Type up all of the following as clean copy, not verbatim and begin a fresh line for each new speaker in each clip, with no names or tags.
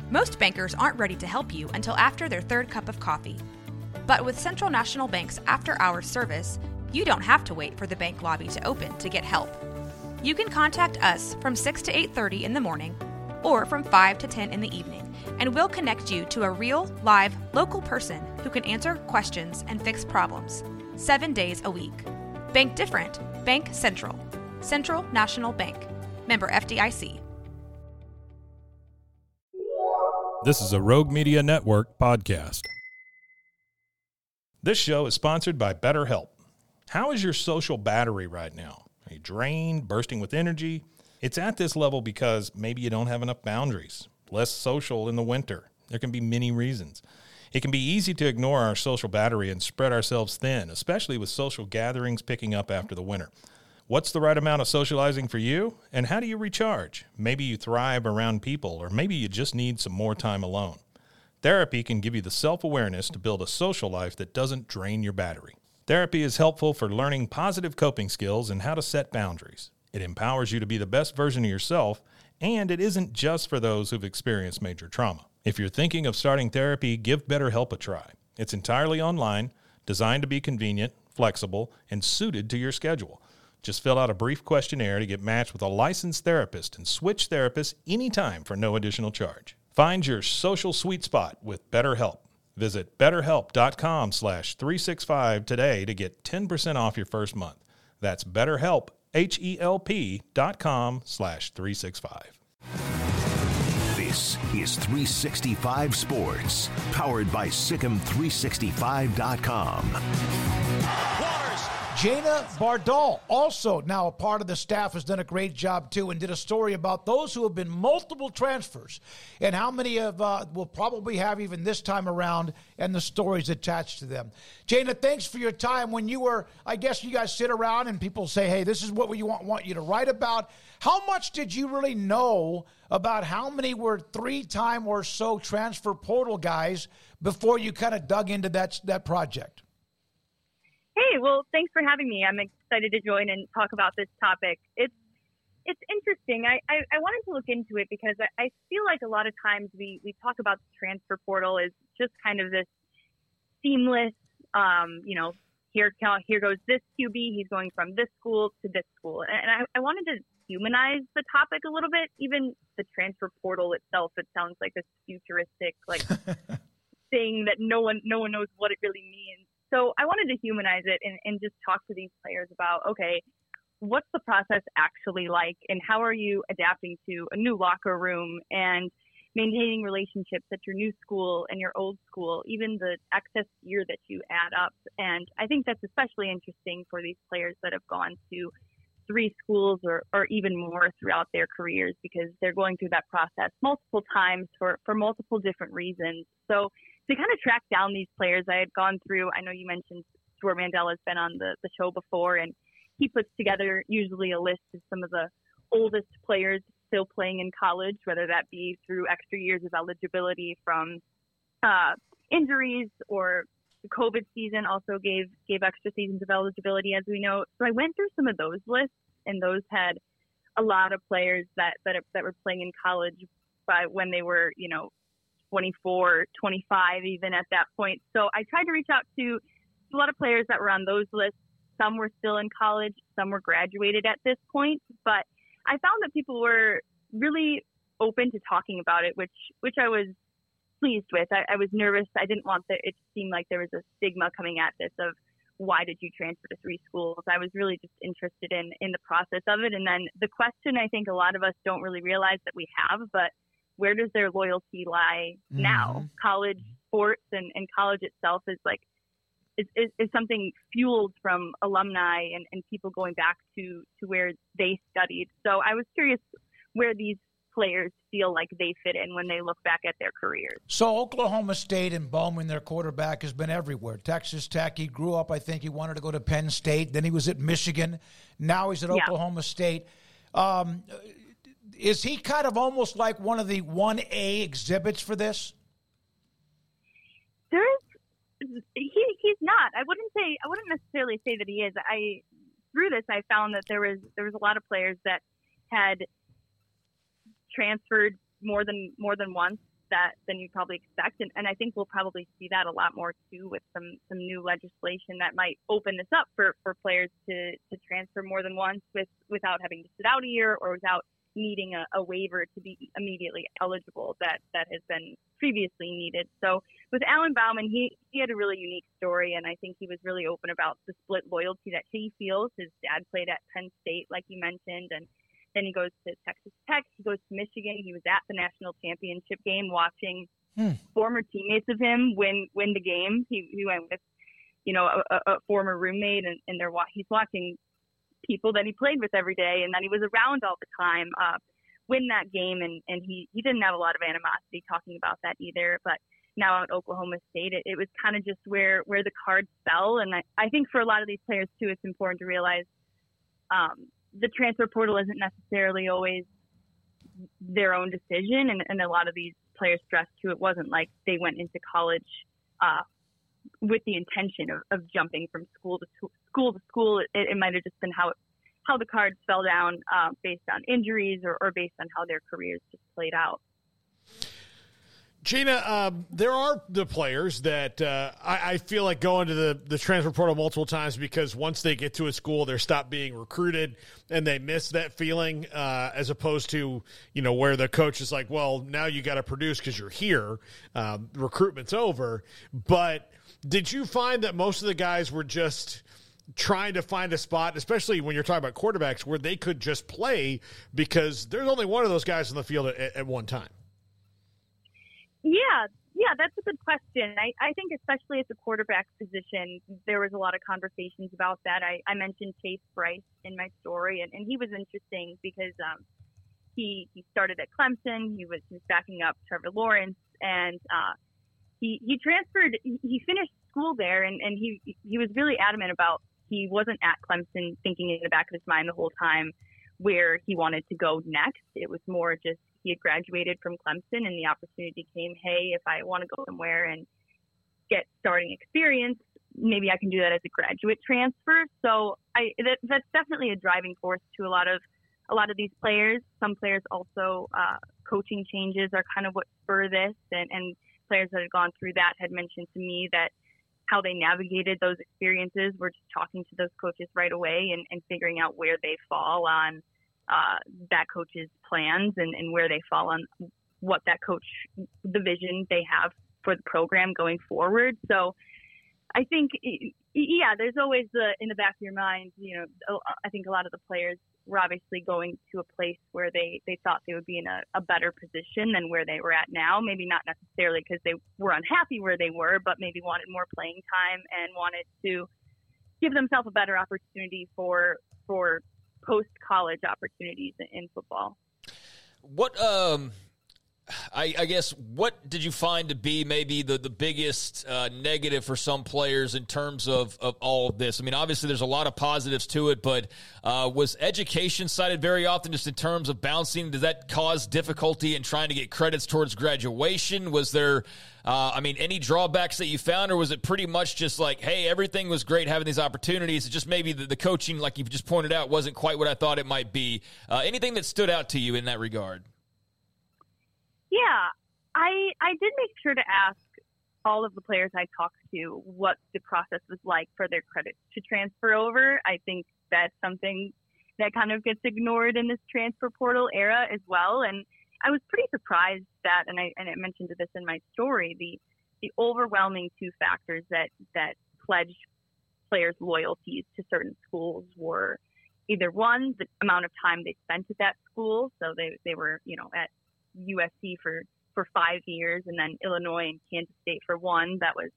Most bankers aren't ready to help you until after their third cup of coffee. But with Central National Bank's after-hours service, you don't have to wait for the bank lobby to open to get help. You can contact us from 6 to 8:30 in the morning or from 5 to 10 in the evening, and we'll connect you to a real, live, local person who can answer questions and fix problems 7 days a week. Bank different. Bank Central. Central National Bank. Member FDIC.
This is a Rogue Media Network podcast. This show is sponsored by BetterHelp. How is your social battery right now? Are you drained, bursting with energy? It's at this level because maybe you don't have enough boundaries, less social in the winter. There can be many reasons. It can be easy to ignore our social battery and spread ourselves thin, especially with social gatherings picking up after the winter. What's the right amount of socializing for you, and how do you recharge? Maybe you thrive around people, or maybe you just need some more time alone. Therapy can give you the self-awareness to build a social life that doesn't drain your battery. Therapy is helpful for learning positive coping skills and how to set boundaries. It empowers you to be the best version of yourself, and it isn't just for those who've experienced major trauma. If you're thinking of starting therapy, give BetterHelp a try. It's entirely online, designed to be convenient, flexible, and suited to your schedule. Just fill out a brief questionnaire to get matched with a licensed therapist and switch therapists anytime for no additional charge. Find your social sweet spot with BetterHelp. Visit BetterHelp.com/365 today to get 10% off your first month. That's BetterHelp, HELP.com/365.
This is 365 Sports, powered by SicEm365.com.
Jana Bardal, also now a part of the staff, has done a great job too, and did a story about those who have been multiple transfers and how many of will probably have even this time around, and the stories attached to them. Jana, thanks for your time. When you were, I guess you guys sit around and people say, hey, this is what we want you to write about. How much did you really know about how many were three-time or so transfer portal guys before you kind of dug into that project?
Hey, well, thanks for having me. I'm excited to join and talk about this topic. It's interesting. I wanted to look into it because I feel like a lot of times we talk about the transfer portal as just kind of this seamless, here goes this QB, he's going from this school to this school. And I wanted to humanize the topic a little bit. Even the transfer portal itself, it sounds like this futuristic thing that no one knows what it really means. So I wanted to humanize it and just talk to these players about, okay, what's the process actually like, and how are you adapting to a new locker room and maintaining relationships at your new school and your old school, even the excess year that you add up. And I think that's especially interesting for these players that have gone to 3 schools or even more throughout their careers, because they're going through that process multiple times for multiple different reasons. So to kind of track down these players, I had gone through, I know you mentioned Stuart Mandel has been on the show before, and he puts together usually a list of some of the oldest players still playing in college, whether that be through extra years of eligibility from injuries, or the COVID season also gave extra seasons of eligibility, as we know. So I went through some of those lists, and those had a lot of players that were playing in college by when they were, 24, 25 even at that point. So I tried to reach out to a lot of players that were on those lists. Some were still in college, some were graduated at this point, but I found that people were really open to talking about it, which I was pleased with. I was nervous. I didn't want it to seem like there was a stigma coming at this of why did you transfer to 3 schools? I was really just interested in the process of it. And then the question I think a lot of us don't really realize that we have, but where does their loyalty lie now? College sports and college itself is something fueled from alumni and people going back to where they studied. So I was curious where these players feel like they fit in when they look back at their careers.
So Oklahoma State and Bowman, their quarterback, has been everywhere. Texas Tech, he grew up, I think he wanted to go to Penn State. Then he was at Michigan. Now he's at Oklahoma State. Is he kind of almost like one of the 1A exhibits for this?
He's not. I wouldn't necessarily say that he is. Through this, I found that there was a lot of players that had transferred more than once than you probably expect. And I think we'll probably see that a lot more too with some new legislation that might open this up for players to transfer more than once without having to sit out a year or without needing a waiver to be immediately eligible that has been previously needed. So with Alan Bauman, he had a really unique story, and I think he was really open about the split loyalty that he feels. His dad played at Penn State, like you mentioned, and then he goes to Texas Tech. He goes to Michigan. He was at the national championship game watching former teammates of him win the game. He went with, a former roommate, and he's watching people that he played with every day and that he was around all the time win that game. And he didn't have a lot of animosity talking about that either. But now at Oklahoma State, it was kind of just where the cards fell. And I think for a lot of these players, too, it's important to realize the transfer portal isn't necessarily always their own decision. And a lot of these players stressed too, it wasn't like they went into college with the intention of jumping from school to school. It might have just been how the cards fell down based on injuries or based on how their careers just played out.
Gina, there are the players that I feel like go into the transfer portal multiple times because once they get to a school, they're stopped being recruited and they miss that feeling as opposed to, where the coach is like, well, now you got to produce because you're here. Recruitment's over. But did you find that most of the guys were just trying to find a spot, especially when you're talking about quarterbacks, where they could just play because there's only one of those guys on the field at one time?
Yeah, that's a good question. I think especially at the quarterback position, there was a lot of conversations about that. I mentioned Chase Bryce in my story, and he was interesting because he started at Clemson. He was backing up Trevor Lawrence, and he transferred. He finished school there, and he was really adamant about he wasn't at Clemson thinking in the back of his mind the whole time where he wanted to go next. It was more just he had graduated from Clemson and the opportunity came, hey, if I want to go somewhere and get starting experience, maybe I can do that as a graduate transfer. So that's definitely a driving force to a lot of these players. Some players also, coaching changes are kind of what spur this, and players that had gone through that had mentioned to me that how they navigated those experiences were just talking to those coaches right away and figuring out where they fall on that coach's plans and where they fall on what that coach, the vision they have for the program going forward. So I think, there's always in the back of your mind, I think a lot of the players were obviously going to a place where they thought they would be in a better position than where they were at now. Maybe not necessarily because they were unhappy where they were, but maybe wanted more playing time and wanted to give themselves a better opportunity for post-college opportunities in football.
What, I guess, what did you find to be maybe the biggest negative for some players in terms of all of this? I mean, obviously there's a lot of positives to it, but was education cited very often just in terms of bouncing? Does that cause difficulty in trying to get credits towards graduation? Was there, any drawbacks that you found, or was it pretty much just like, hey, everything was great having these opportunities? It just maybe the coaching, like you've just pointed out, wasn't quite what I thought it might be. Anything that stood out to you in that regard?
Yeah, I did make sure to ask all of the players I talked to what the process was like for their credits to transfer over. I think that's something that kind of gets ignored in this transfer portal era as well. And I was pretty surprised that, and I mentioned this in my story, the overwhelming two factors that pledged players' loyalties to certain schools were either one, the amount of time they spent at that school. So they were, at USC for 5 years, and then Illinois and Kansas State for 1. That was,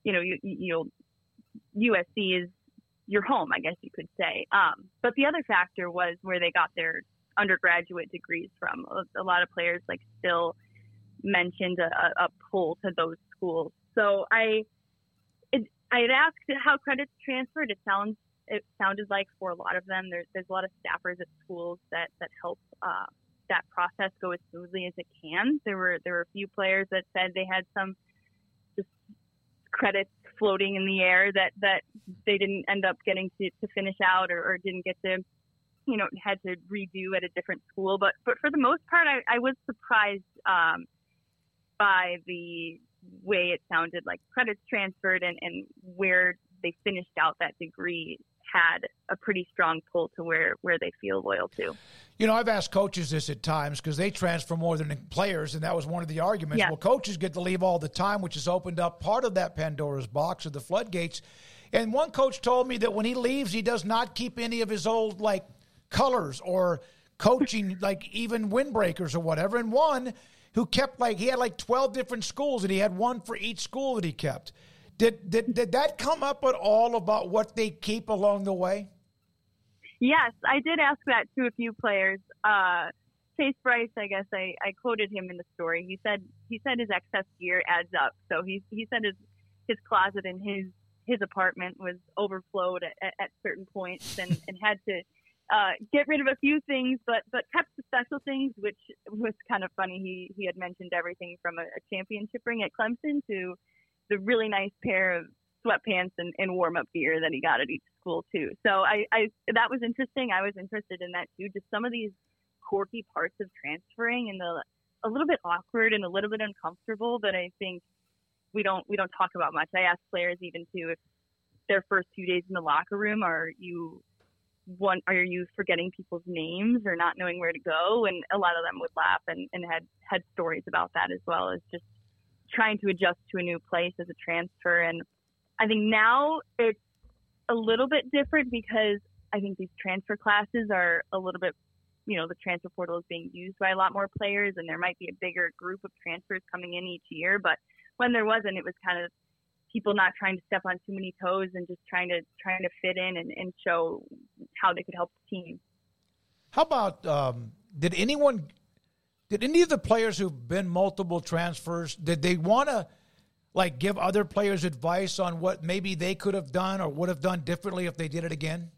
USC is your home, I guess you could say. But the other factor was where they got their undergraduate degrees from. A lot of players still mentioned a pull to those schools. So I had asked how credits transferred. It sounded like for a lot of them, there's a lot of staffers at schools that help that process go as smoothly as it can. There were a few players that said they had some just credits floating in the air that they didn't end up getting to finish out or didn't get to, had to redo at a different school. But for the most part, I was surprised by the way it sounded like credits transferred and where they finished out that degree had a pretty strong pull to where they feel loyal to.
You know, I've asked coaches this at times because they transfer more than players, and that was one of the arguments.
Yeah.
Well, coaches get to leave all the time, which has opened up part of that Pandora's box of the floodgates. And one coach told me that when he leaves, he does not keep any of his old, like, colors or coaching, like even windbreakers or whatever. And one who kept, like, he had like 12 different schools, and he had one for each school that he kept. Did that come up at all about what they keep along the way?
Yes, I did ask that to a few players. Chase Bryce, I guess I quoted him in the story. He said his excess gear adds up. So he said his closet in his apartment was overflowed at certain points and had to get rid of a few things, but kept the special things, which was kind of funny. He had mentioned everything from a championship ring at Clemson to the really nice pair of sweatpants and warm-up gear that he got at each school too. So I that was interesting. I was interested in that too. Just some of these quirky parts of transferring and a little bit awkward and a little bit uncomfortable that I think we don't talk about much. I ask players even too if their first few days in the locker room, are you forgetting people's names or not knowing where to go? And a lot of them would laugh and had stories about that as well, as just trying to adjust to a new place as a transfer. And I think now it's a little bit different because I think these transfer classes are a little bit, the transfer portal is being used by a lot more players, and there might be a bigger group of transfers coming in each year. But when there wasn't, it was kind of people not trying to step on too many toes and just trying to fit in and show how they could help the team.
How about did any of the players who've been multiple transfers, did they want to like give other players advice on what maybe they could have done or would have done differently if they did it again?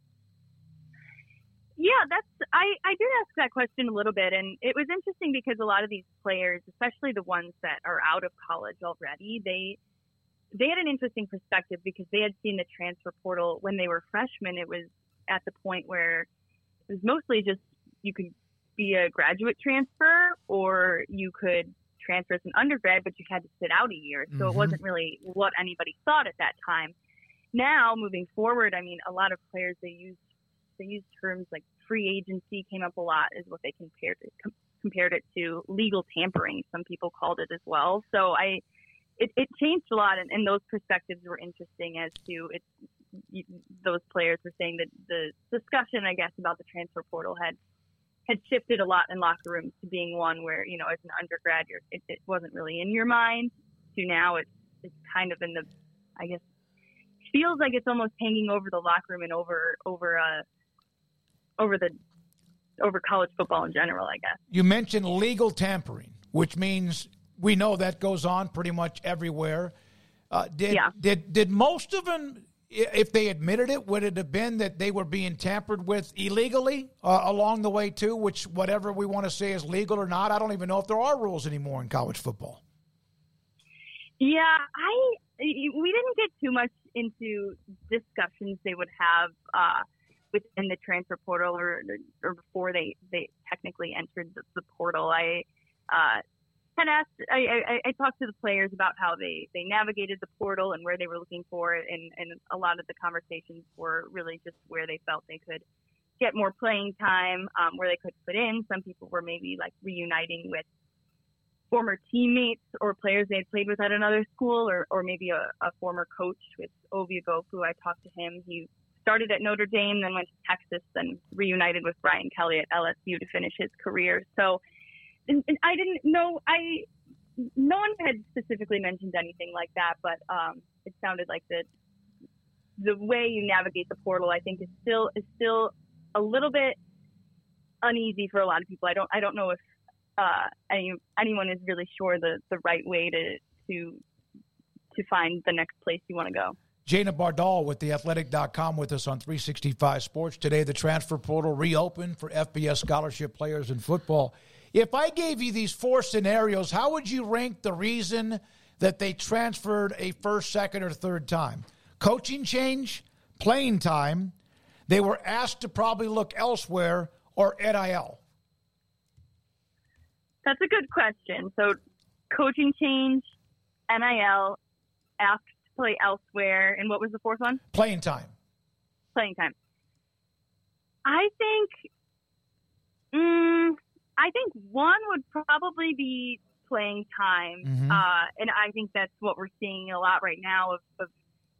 Yeah, I did ask that question a little bit, and it was interesting because a lot of these players, especially the ones that are out of college already, they had an interesting perspective because they had seen the transfer portal when they were freshmen. It was at the point where it was mostly just you could be a graduate transfer or you could transfer as an undergrad, but you had to sit out a year. So It wasn't really what anybody thought at that time. Now, moving forward, I mean, a lot of players, they use terms like free agency came up a lot is what they compared it to. Legal tampering, some people called it as well. So it changed a lot, and those perspectives were interesting as to those players were saying that the discussion, I guess, about the transfer portal had shifted a lot in locker rooms to being one where, as an undergrad, it wasn't really in your mind, to now it's kind of in the, I guess, feels like it's almost hanging over the locker room and over college football in general, I guess. You mentioned legal tampering, which means we know that goes on pretty much everywhere. Did most of them, if they admitted it, would it have been that they were being tampered with illegally along the way too, which whatever we want to say is legal or not? I don't even know if there are rules anymore in college football. Yeah, we didn't get too much into discussions they would have within the transfer portal or before they technically entered the portal. I talked to the players about how they navigated the portal and where they were looking for it, and a lot of the conversations were really just where they felt they could get more playing time, where they could fit in. Some people were maybe like reuniting with former teammates or players they had played with at another school, or maybe a former coach with Ovie Oghoufo. I talked to him. He started at Notre Dame, then went to Texas, then reunited with Brian Kelly at LSU to finish his career. So and I didn't know, no one had specifically mentioned anything like that, but it sounded like the way you navigate the portal, I think, is still a little bit uneasy for a lot of people. I don't know if anyone is really sure the right way to find the next place you want to go.
Jana Bardahl with theathletic.com with us on 365 Sports. Today, the transfer portal reopened for FBS scholarship players in football. If I gave you these four scenarios, how would you rank the reason that they transferred a first, second, or third time? Coaching change, playing time, they were asked to probably look elsewhere, or NIL?
That's a good question. So coaching change, NIL, asked to play elsewhere, and what was the fourth one?
Playing time.
Playing time. I think one would probably be playing time,
Mm-hmm.
and I think that's what we're seeing a lot right now of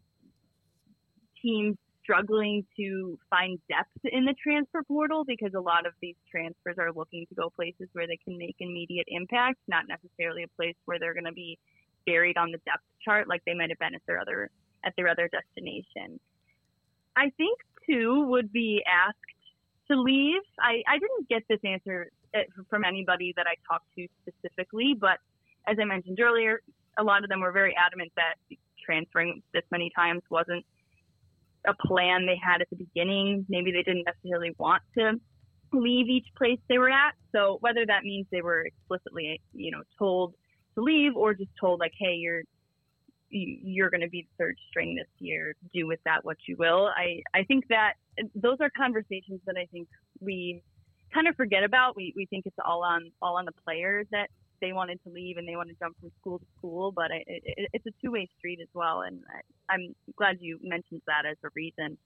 teams struggling to find depth in the transfer portal, because a lot of these transfers are looking to go places where they can make immediate impact, not necessarily a place where they're going to be buried on the depth chart like they might have been at their other destination. I think two would be asked to leave. I didn't get this answer from anybody that I talked to specifically, but as I mentioned earlier, a lot of them were very adamant that transferring this many times wasn't a plan they had at the beginning. Maybe they didn't necessarily want to leave each place they were at. So whether that means they were explicitly, told to leave, or just told like, hey, you're going to be the third string this year, do with that what you will. I think that those are conversations that I think we kind of forget about. We think it's all on the players that they wanted to leave and they want to jump from school to school, but it's a two-way street as well. And I'm glad you mentioned that as a reason.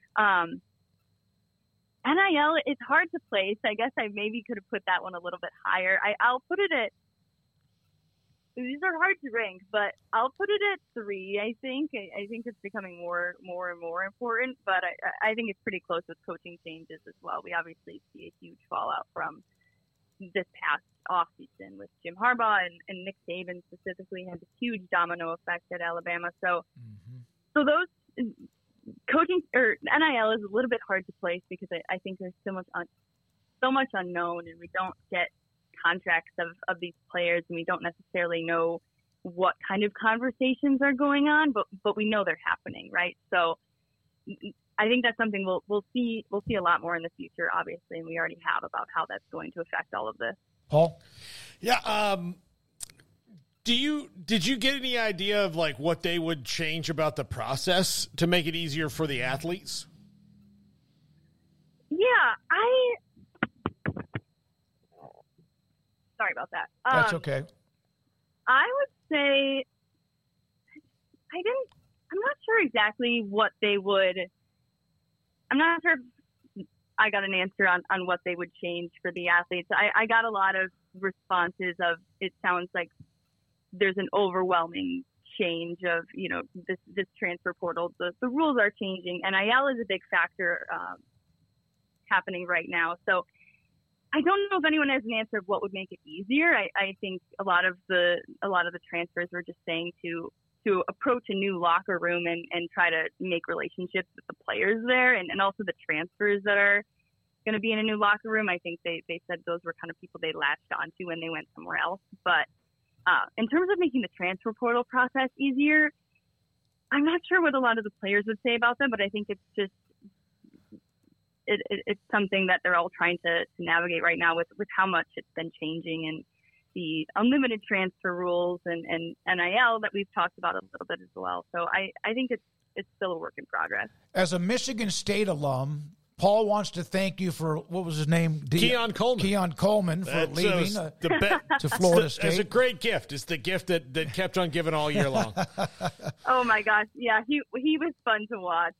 NIL, it's hard to place. I guess I maybe could have put that one a little bit higher. I'll put it at, these are hard to rank, but I'll put it at 3. I think it's becoming more and more important, but I think it's pretty close with coaching changes as well. We obviously see a huge fallout from this past offseason with Jim Harbaugh and Nick Saban specifically had a huge domino effect at Alabama. So those coaching or NIL is a little bit hard to place because I think there's so much unknown, and we don't get contracts of these players, and we don't necessarily know what kind of conversations are going on, but we know they're happening, right? So I think that's something we'll see a lot more in the future, obviously, and we already have, about how that's going to affect all of this.
Paul?
Yeah. Did you get any idea of like what they would change about the process to make it easier for the athletes?
Yeah, sorry about that.
That's okay.
I would say I'm not sure exactly what they would. I'm not sure if I got an answer on what they would change for the athletes. I got a lot of responses of, it sounds like there's an overwhelming change of, this transfer portal. The rules are changing. NIL is a big factor happening right now. So I don't know if anyone has an answer of what would make it easier. I think a lot of the transfers were just saying to approach a new locker room and try to make relationships with the players there, and also the transfers that are going to be in a new locker room. I think they said those were kind of people they latched onto when they went somewhere else. But in terms of making the transfer portal process easier, I'm not sure what a lot of the players would say about that, but I think it's just it's something that they're all trying to navigate right now with how much it's been changing, and the unlimited transfer rules and NIL that we've talked about a little bit as well. So I think it's still a work in progress. As
a Michigan State alum, Paul wants to thank you for, what was his name?
Keon Coleman.
Keon Coleman for leaving to Florida State.
It's a great gift. It's the gift that kept on giving all year long.
Oh my gosh. Yeah. He was fun to watch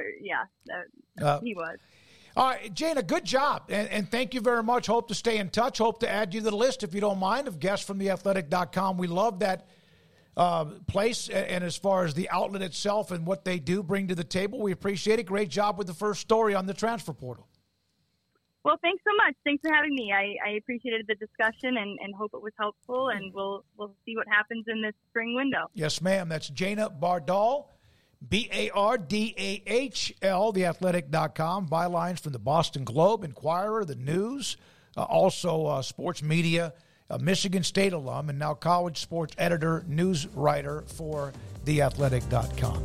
he was.
All right, Jana, good job, and thank you very much. Hope to stay in touch. Hope to add you to the list, if you don't mind, of guests from theathletic.com. We love that place, and as far as the outlet itself and what they do bring to the table, we appreciate it. Great job with the first story on the transfer portal.
Well, thanks so much. Thanks for having me. I appreciated the discussion and hope it was helpful, and we'll see what happens in this spring window.
Yes, ma'am. That's Jana Bardahl. Bardahl, theathletic.com, bylines from the Boston Globe, Inquirer, the News, also sports media, a Michigan State alum, and now college sports editor, news writer for theathletic.com.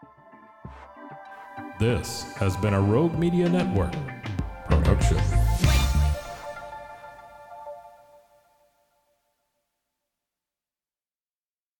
This has been a Rogue Media Network production.